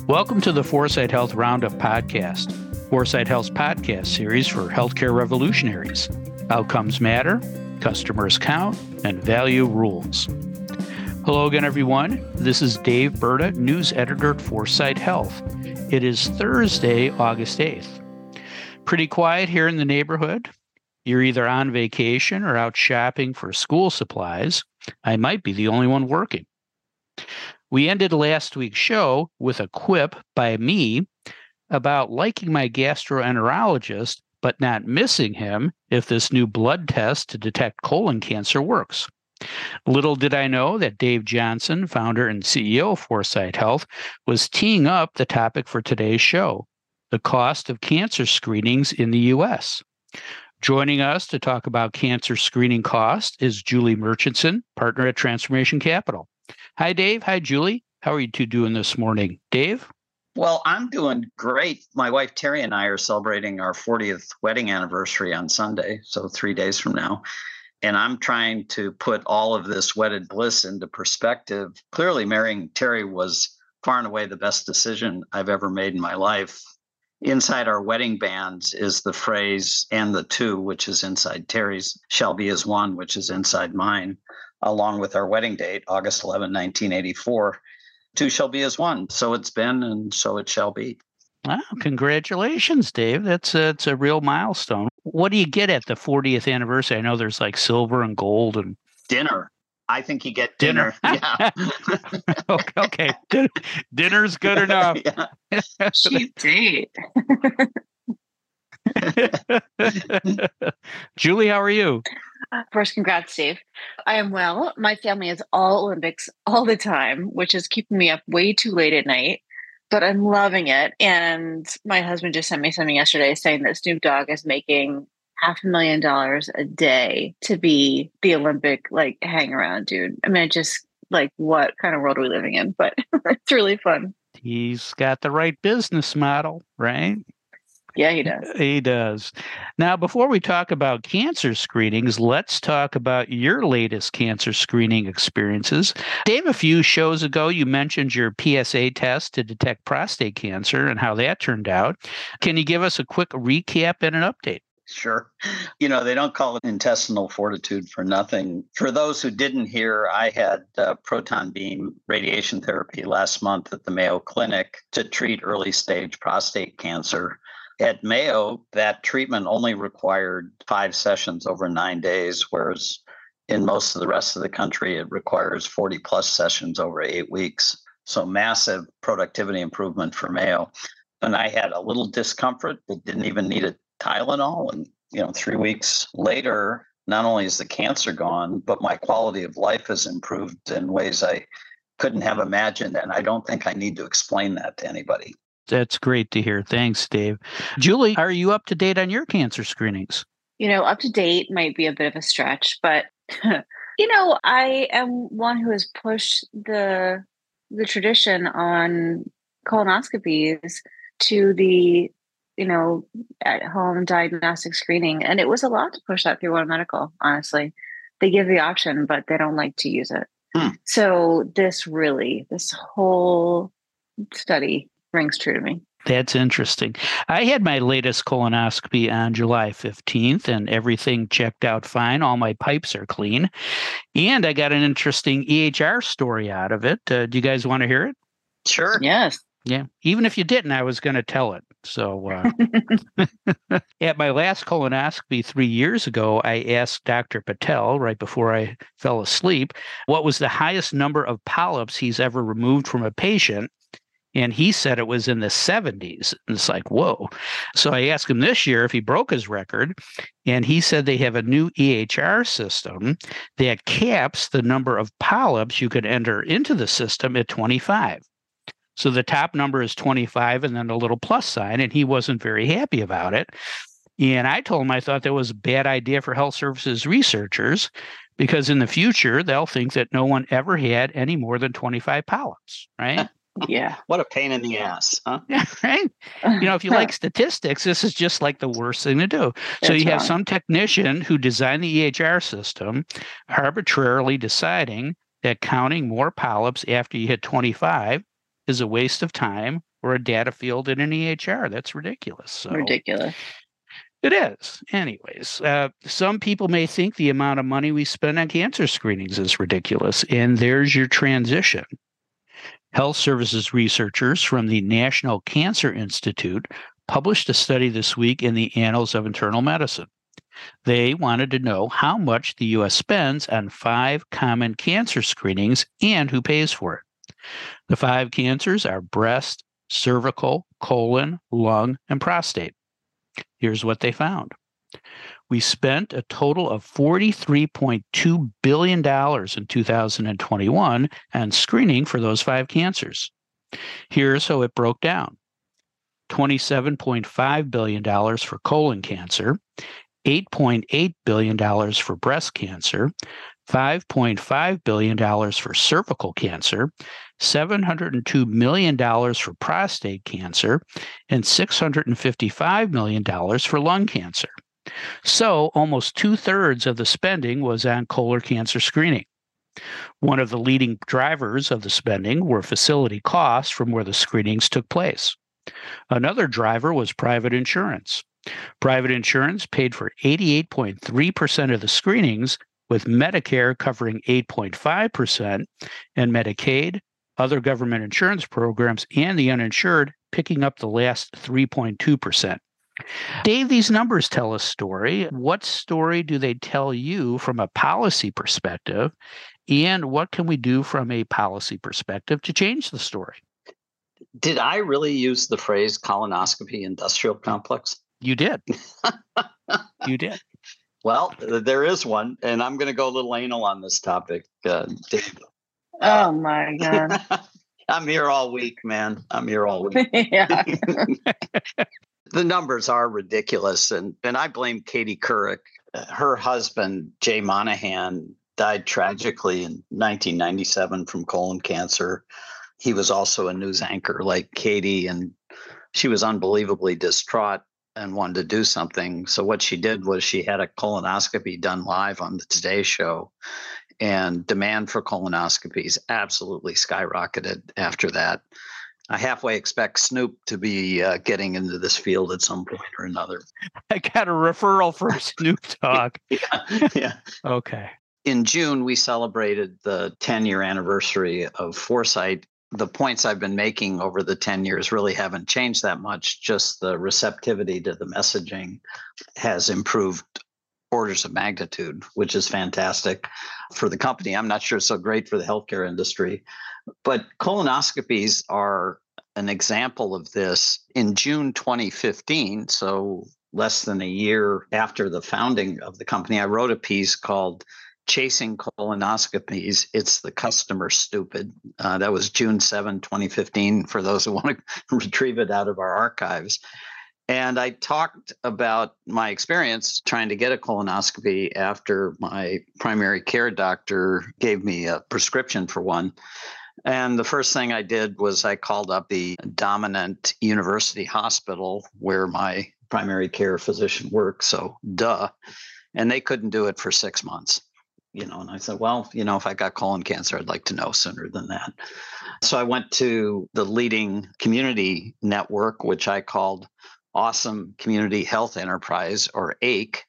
Welcome to the Foresight Health Roundup podcast, Foresight Health's podcast series for healthcare revolutionaries. Outcomes matter, customers count, and value rules. Hello again, everyone. This is Dave Burda, news editor at Foresight Health. It is Thursday, August 8th. Pretty quiet here in the neighborhood. You're either on vacation or out shopping for school supplies. I might be the only one working. We ended last week's show with a quip by me about liking my gastroenterologist, but not missing him if this new blood test to detect colon cancer works. Little did I know that Dave Johnson, founder and CEO of Foresight Health, was teeing up the topic for today's show, the cost of cancer screenings in the U.S. Joining us to talk about cancer screening cost is Julie Murchison, partner at Transformation Capital. Hi, Dave. Hi, Julie. How are you two doing this morning? Dave? Well, I'm doing great. My wife, Terry, and I are celebrating our 40th wedding anniversary on Sunday, so 3 days from now. And I'm trying to put all of this wedded bliss into perspective. Clearly, marrying Terry was far and away the best decision I've ever made in my life. Inside our wedding bands is the phrase, and the two, which is inside Terry's, shall be as one, which is inside mine, along with our wedding date, August 11, 1984. Two shall be as one. So it's been, and so it shall be. Wow, congratulations, Dave. It's a real milestone. What do you get at the 40th anniversary? I know there's like silver and gold and dinner. I think you get dinner. Yeah. Okay. Dinner's good enough. Cheap date. Julie, how are you? First, congrats, Steve. I am well. My family is all Olympics all the time, which is keeping me up way too late at night, but I'm loving it. And my husband just sent me something yesterday saying that Snoop Dogg is making $500,000 a day to be the Olympic, hang around dude. I mean, what kind of world are we living in? But it's really fun. He's got the right business model, right? Yeah, he does. He does. Now, before we talk about cancer screenings, let's talk about your latest cancer screening experiences. Dave, a few shows ago, you mentioned your PSA test to detect prostate cancer and how that turned out. Can you give us a quick recap and an update? Sure. They don't call it intestinal fortitude for nothing. For those who didn't hear, I had proton beam radiation therapy last month at the Mayo Clinic to treat early stage prostate cancer. At Mayo, that treatment only required 5 sessions over 9 days, whereas in most of the rest of the country, it requires 40 plus sessions over 8 weeks. So massive productivity improvement for Mayo. And I had a little discomfort that didn't even need a Tylenol. And, 3 weeks later, not only is the cancer gone, but my quality of life has improved in ways I couldn't have imagined. And I don't think I need to explain that to anybody. That's great to hear. Thanks, Dave. Julie, are you up to date on your cancer screenings? Up to date might be a bit of a stretch, but, I am one who has pushed the tradition on colonoscopies to the, at-home diagnostic screening. And it was a lot to push that through One Medical, honestly. They give the option, but they don't like to use it. So this whole study rings true to me. That's interesting. I had my latest colonoscopy on July 15th and everything checked out fine. All my pipes are clean. And I got an interesting EHR story out of it. Do you guys want to hear it? Sure. Yes. Yeah. Even if you didn't, I was going to tell it. So at my last colonoscopy 3 years ago, I asked Dr. Patel right before I fell asleep what was the highest number of polyps he's ever removed from a patient. And he said it was in the 70s. And it's like, whoa. So I asked him this year if he broke his record. And he said they have a new EHR system that caps the number of polyps you could enter into the system at 25. So the top number is 25 and then a little plus sign. And he wasn't very happy about it. And I told him I thought that was a bad idea for health services researchers because in the future, they'll think that no one ever had any more than 25 polyps, right? Yeah. What a pain in the ass, huh? Yeah, right. If you like statistics, this is just like the worst thing to do. So you have some technician who designed the EHR system arbitrarily deciding that counting more polyps after you hit 25 is a waste of time for a data field in an EHR. That's ridiculous. So Ridiculous. it is. Anyways, some people may think the amount of money we spend on cancer screenings is ridiculous. And there's your transition. Health services researchers from the National Cancer Institute published a study this week in the Annals of Internal Medicine. They wanted to know how much the U.S. spends on 5 common cancer screenings and who pays for it. The 5 cancers are breast, cervical, colon, lung, and prostate. Here's what they found. We spent a total of $43.2 billion in 2021 on screening for those 5 cancers. Here's how it broke down. $27.5 billion for colon cancer, $8.8 billion for breast cancer, $5.5 billion for cervical cancer, $702 million for prostate cancer, and $655 million for lung cancer. So almost 2/3 of the spending was on colon cancer screening. One of the leading drivers of the spending were facility costs from where the screenings took place. Another driver was private insurance. Private insurance paid for 88.3% of the screenings, with Medicare covering 8.5% and Medicaid, other government insurance programs, and the uninsured picking up the last 3.2%. Dave, these numbers tell a story. What story do they tell you from a policy perspective? And what can we do from a policy perspective to change the story? Did I really use the phrase colonoscopy industrial complex? You did. You did. Well, there is one, and I'm going to go a little anal on this topic, Dave. Oh, my God. I'm here all week, man. I'm here all week. Yeah. The numbers are ridiculous, and I blame Katie Couric. Her husband, Jay Monahan, died tragically in 1997 from colon cancer. He was also a news anchor like Katie, and she was unbelievably distraught and wanted to do something. So what she did was she had a colonoscopy done live on the Today Show, and demand for colonoscopies absolutely skyrocketed after that. I halfway expect Snoop to be getting into this field at some point or another. I got a referral for Snoop Dogg. Yeah. Okay. In June, we celebrated the 10-year anniversary of Foresight. The points I've been making over the 10 years really haven't changed that much. Just the receptivity to the messaging has improved orders of magnitude, which is fantastic for the company. I'm not sure it's so great for the healthcare industry, but colonoscopies are an example of this. In June 2015, so less than a year after the founding of the company, I wrote a piece called Chasing Colonoscopies, It's the Customer Stupid. That was June 7, 2015, for those who want to retrieve it out of our archives. And I talked about my experience trying to get a colonoscopy after my primary care doctor gave me a prescription for one. And the first thing I did was I called up the dominant university hospital where my primary care physician works. So, duh. And they couldn't do it for 6 months. And I said, well, if I got colon cancer, I'd like to know sooner than that. So I went to the leading community network, which I called Awesome Community Health Enterprise, or AIC.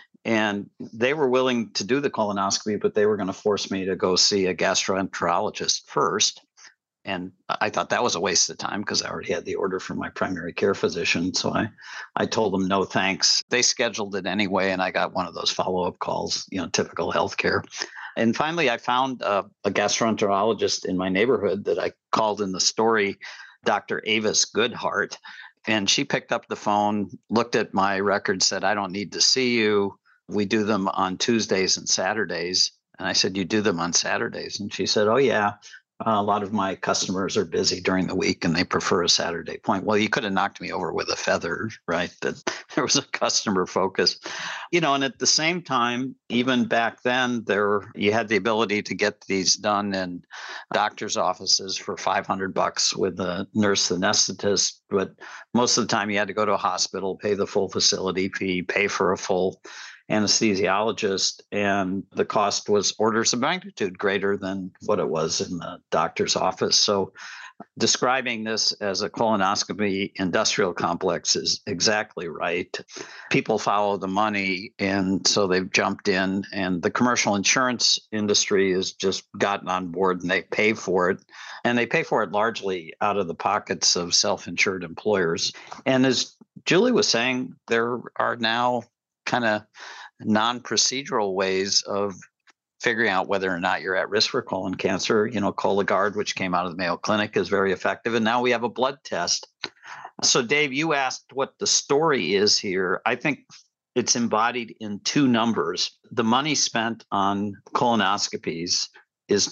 And they were willing to do the colonoscopy, but they were going to force me to go see a gastroenterologist first. And I thought that was a waste of time because I already had the order from my primary care physician. So I told them no thanks. They scheduled it anyway, and I got one of those follow-up calls, typical healthcare. And finally, I found a gastroenterologist in my neighborhood that I called in the story, Dr. Avis Goodhart. And she picked up the phone, looked at my record, said, I don't need to see you. We do them on Tuesdays and Saturdays. And I said, you do them on Saturdays? And she said, oh, yeah. A lot of my customers are busy during the week and they prefer a Saturday point. Well, you could have knocked me over with a feather, right? That there was a customer focus, and at the same time, even back then, you had the ability to get these done in doctor's offices for $500 with a nurse anesthetist. But most of the time you had to go to a hospital, pay the full facility fee, pay for a full anesthesiologist, and the cost was orders of magnitude greater than what it was in the doctor's office. So Describing this as a colonoscopy industrial complex is exactly right. People follow the money, and so they've jumped in, and the commercial insurance industry has just gotten on board and they pay for it. And they pay for it largely out of the pockets of self-insured employers. And as Julie was saying, there are now kind of non-procedural ways of figuring out whether or not you're at risk for colon cancer. Cologuard, which came out of the Mayo Clinic, is very effective. And now we have a blood test. So, Dave, you asked what the story is here. I think it's embodied in two numbers. The money spent on colonoscopies is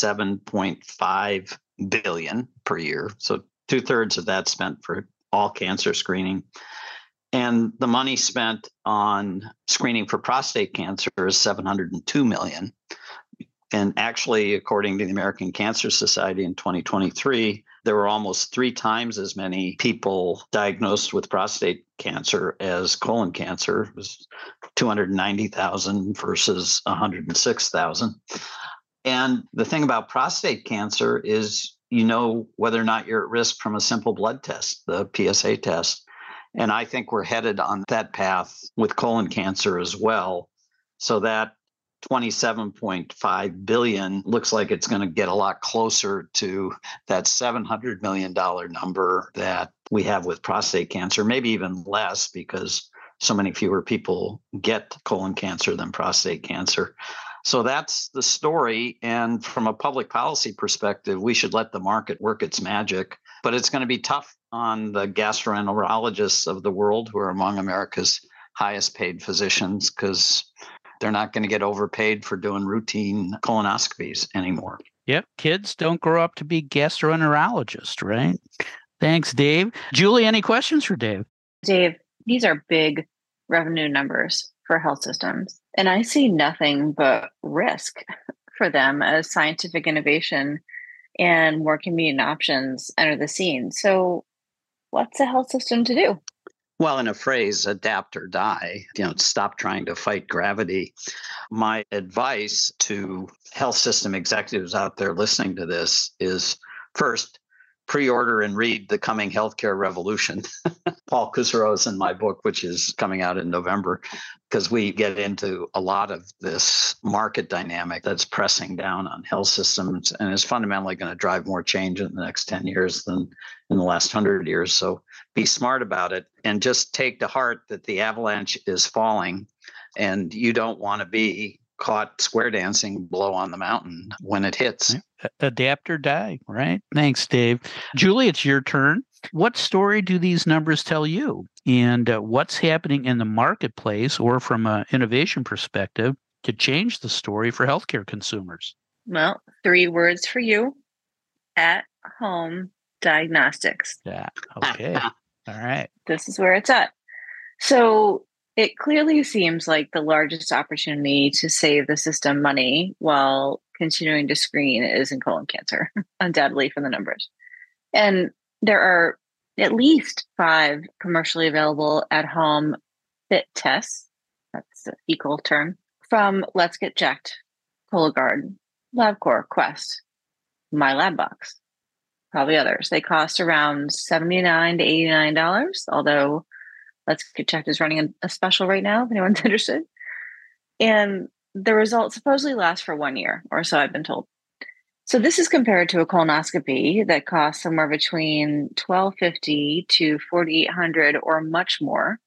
$27.5 billion per year. So 2/3 of that spent for all cancer screening. And the money spent on screening for prostate cancer is $702 million. And actually, according to the American Cancer Society in 2023, there were almost 3 times as many people diagnosed with prostate cancer as colon cancer. It was 290,000 versus 106,000. And the thing about prostate cancer is whether or not you're at risk from a simple blood test, the PSA test. And I think we're headed on that path with colon cancer as well. So that $27.5 billion looks like it's going to get a lot closer to that $700 million number that we have with prostate cancer, maybe even less, because so many fewer people get colon cancer than prostate cancer. So that's the story. And from a public policy perspective, we should let the market work its magic. But it's going to be tough on the gastroenterologists of the world, who are among America's highest paid physicians, because they're not going to get overpaid for doing routine colonoscopies anymore. Yep. Kids don't grow up to be gastroenterologists, right? Thanks, Dave. Julie, any questions for Dave? Dave, these are big revenue numbers for health systems, and I see nothing but risk for them as scientific innovation and more convenient options enter the scene. So what's a health system to do? Well, in a phrase, adapt or die, stop trying to fight gravity. My advice to health system executives out there listening to this is, first, pre-order and read The Coming Healthcare Revolution. Paul Kusserow is in my book, which is coming out in November, because we get into a lot of this market dynamic that's pressing down on health systems and is fundamentally going to drive more change in the next 10 years than in the last 100 years. So be smart about it and just take to heart that the avalanche is falling, and you don't want to be caught square dancing below on the mountain when it hits. Adapt or die, right? Thanks, Dave. Julie, it's your turn. What story do these numbers tell you? And what's happening in the marketplace or from an innovation perspective to change the story for healthcare consumers? Well, 3 words for you: at-home diagnostics. Yeah. Okay. All right. This is where it's at. So it clearly seems like the largest opportunity to save the system money while continuing to screen is in colon cancer, undoubtedly from the numbers. And there are at least 5 commercially available at-home FIT tests, that's the equal term, from Let's Get Checked, Cologuard, LabCorp, Quest, MyLabBox, probably others. They cost around $79 to $89, although Let's Get Checked is running a special right now, if anyone's interested. And the results supposedly last for 1 year, or so I've been told. So this is compared to a colonoscopy that costs somewhere between $1,250 to $4,800 or much more.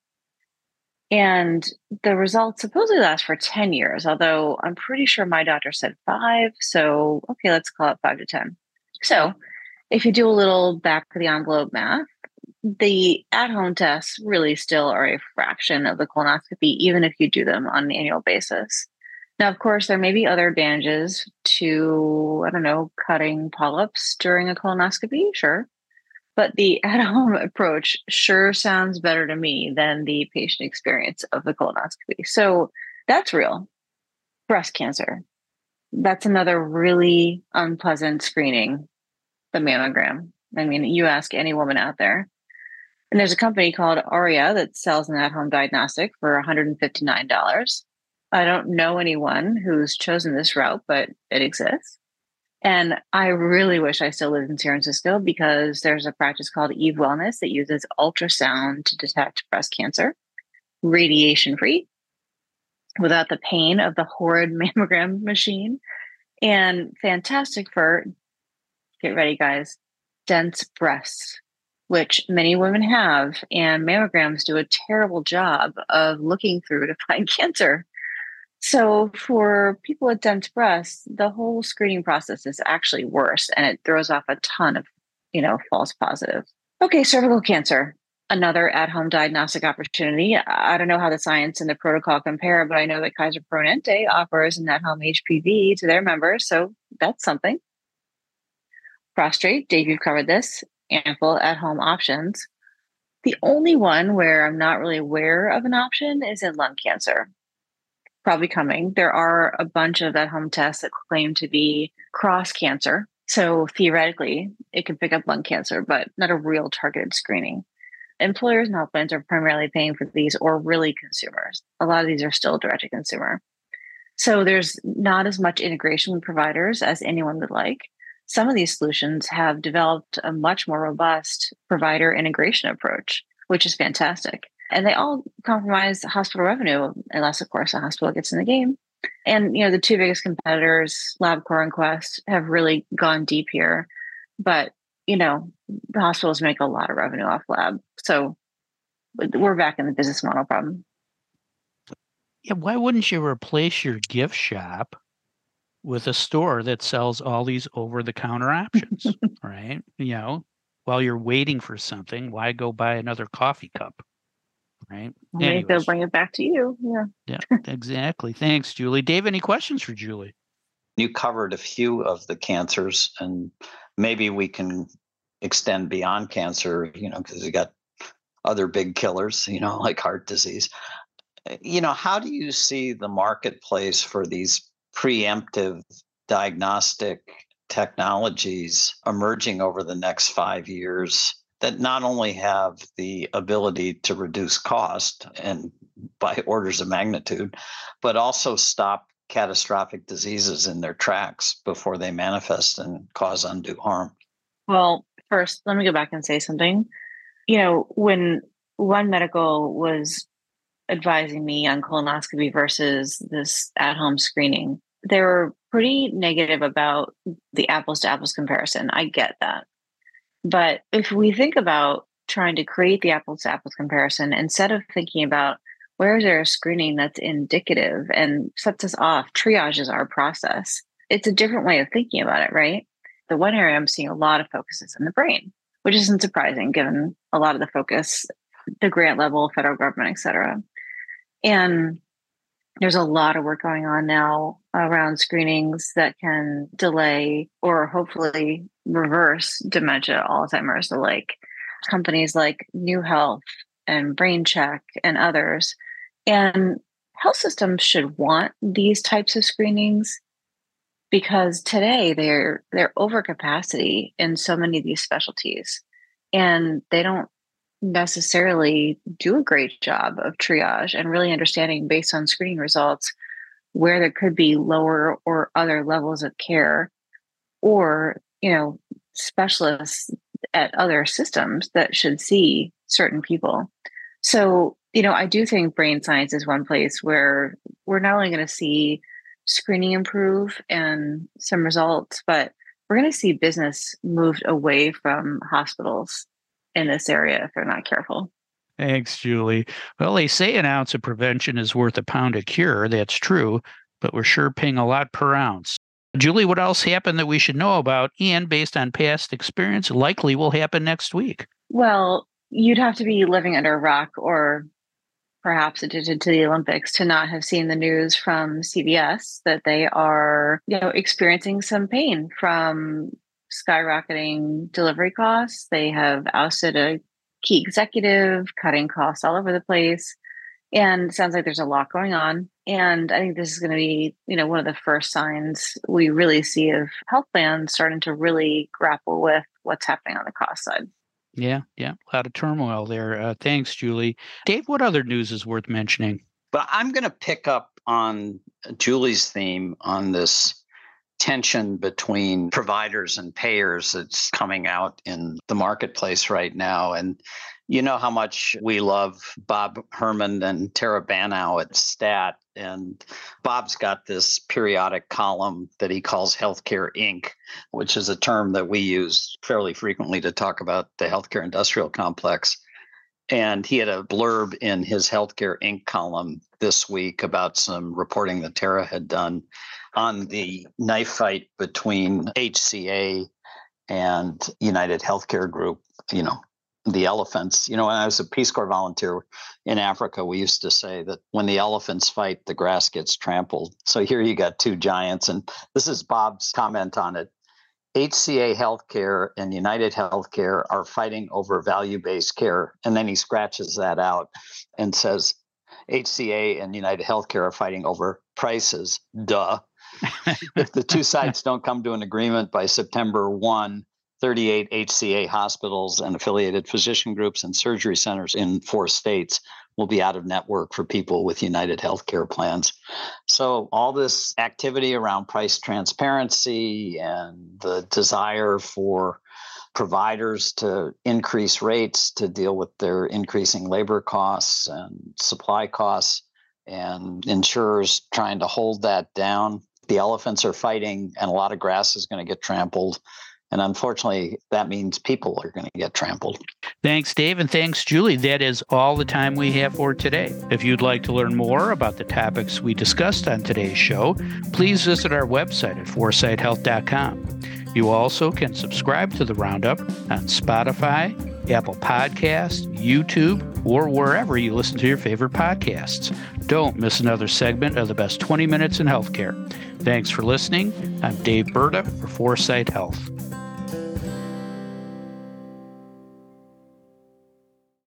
And the results supposedly last for 10 years, although I'm pretty sure my doctor said 5. So, okay, let's call it 5 to 10. So if you do a little back of the envelope math, the at-home tests really still are a fraction of the colonoscopy, even if you do them on an annual basis. Now, of course, there may be other advantages to, cutting polyps during a colonoscopy, sure. But the at-home approach sure sounds better to me than the patient experience of the colonoscopy. So that's real. Breast cancer. That's another really unpleasant screening, the mammogram. I mean, you ask any woman out there. And there's a company called Auria that sells an at-home diagnostic for $159. I don't know anyone who's chosen this route, but it exists. And I really wish I still lived in San Francisco because there's a practice called Eve Wellness that uses ultrasound to detect breast cancer, radiation free, without the pain of the horrid mammogram machine, and fantastic for, get ready, guys, dense breasts, which many women have. And mammograms do a terrible job of looking through to find cancer. So for people with dense breasts, the whole screening process is actually worse, and it throws off a ton of, false positives. Okay, cervical cancer, another at-home diagnostic opportunity. I don't know how the science and the protocol compare, but I know that Kaiser Permanente offers an at-home HPV to their members, so that's something. Prostate, Dave, you've covered this. Ample at-home options. The only one where I'm not really aware of an option is in lung cancer. Probably coming. There are a bunch of at-home tests that claim to be cross cancer. So theoretically, it can pick up lung cancer, but not a real targeted screening. Employers and health plans are primarily paying for these, or really consumers. A lot of these are still direct to consumer. So there's not as much integration with providers as anyone would like. Some of these solutions have developed a much more robust provider integration approach, which is fantastic. And they all compromise hospital revenue, unless, of course, a hospital gets in the game. And, the two biggest competitors, LabCorp and Quest, have really gone deep here. But, the hospitals make a lot of revenue off lab. So we're back in the business model problem. Yeah, why wouldn't you replace your gift shop with a store that sells all these over-the-counter options, right? While you're waiting for something, why go buy another coffee cup? Right. Maybe they'll bring it back to you. Yeah, exactly. Thanks, Julie. Dave, any questions for Julie? You covered a few of the cancers, and maybe we can extend beyond cancer, because you got other big killers, like heart disease. How do you see the marketplace for these preemptive diagnostic technologies emerging over the next 5 years that not only have the ability to reduce cost and by orders of magnitude, but also stop catastrophic diseases in their tracks before they manifest and cause undue harm? Well, first, let me go back and say something. When One Medical was advising me on colonoscopy versus this at-home screening, they were pretty negative about the apples to apples comparison. I get that. But if we think about trying to create the apples to apples comparison, instead of thinking about where is there a screening that's indicative and sets us off, triages our process, it's a different way of thinking about it, right? The one area I'm seeing a lot of focus is in the brain, which isn't surprising given a lot of the focus, the grant level, federal government, et cetera. And there's a lot of work going on now around screenings that can delay or hopefully reverse dementia, Alzheimer's, the like. Companies like New Health and BrainCheck and others. And health systems should want these types of screenings because today they're over capacity in so many of these specialties, and they don't necessarily do a great job of triage and really understanding based on screening results where there could be lower or other levels of care, or specialists at other systems that should see certain people. So I do think brain science is one place where we're not only going to see screening improve and some results, but we're going to see business moved away from hospitals in this area if they're not careful. Thanks, Julie. Well, they say an ounce of prevention is worth a pound of cure. That's true, but we're sure paying a lot per ounce. Julie, what else happened that we should know about and based on past experience likely will happen next week? Well, you'd have to be living under a rock or perhaps addicted to the Olympics to not have seen the news from CVS that they are, experiencing some pain from skyrocketing delivery costs. They have ousted a key executive, cutting costs all over the place. And it sounds like there's a lot going on. And I think this is going to be, one of the first signs we really see of health plans starting to really grapple with what's happening on the cost side. Yeah. A lot of turmoil there. Thanks, Julie. Dave, what other news is worth mentioning? But I'm going to pick up on Julie's theme on this tension between providers and payers that's coming out in the marketplace right now. And you know how much we love Bob Herman and Tara Banow at STAT. And Bob's got this periodic column that he calls Healthcare Inc., which is a term that we use fairly frequently to talk about the healthcare industrial complex. And he had a blurb in his Healthcare Inc. column this week about some reporting that Tara had done on the knife fight between HCA and United Healthcare Group, the elephants. When I was a Peace Corps volunteer in Africa, we used to say that when the elephants fight, the grass gets trampled. So here you got two giants. And this is Bob's comment on it. HCA Healthcare and United Healthcare are fighting over value-based care. And then he scratches that out and says, HCA and United Healthcare are fighting over prices. Duh. If the two sides don't come to an agreement by September 1, 38 HCA hospitals and affiliated physician groups and surgery centers in 4 states will be out of network for people with United Healthcare plans. So all this activity around price transparency and the desire for providers to increase rates to deal with their increasing labor costs and supply costs, and insurers trying to hold that down. The elephants are fighting, and a lot of grass is going to get trampled. And unfortunately, that means people are going to get trampled. Thanks, Dave, and thanks, Julie. That is all the time we have for today. If you'd like to learn more about the topics we discussed on today's show, please visit our website at foresightshealth.com. You also can subscribe to the Roundup on Spotify, Apple Podcasts, YouTube, or wherever you listen to your favorite podcasts. Don't miss another segment of the best 20 minutes in healthcare. Thanks for listening. I'm Dave Burda for Foresight Health.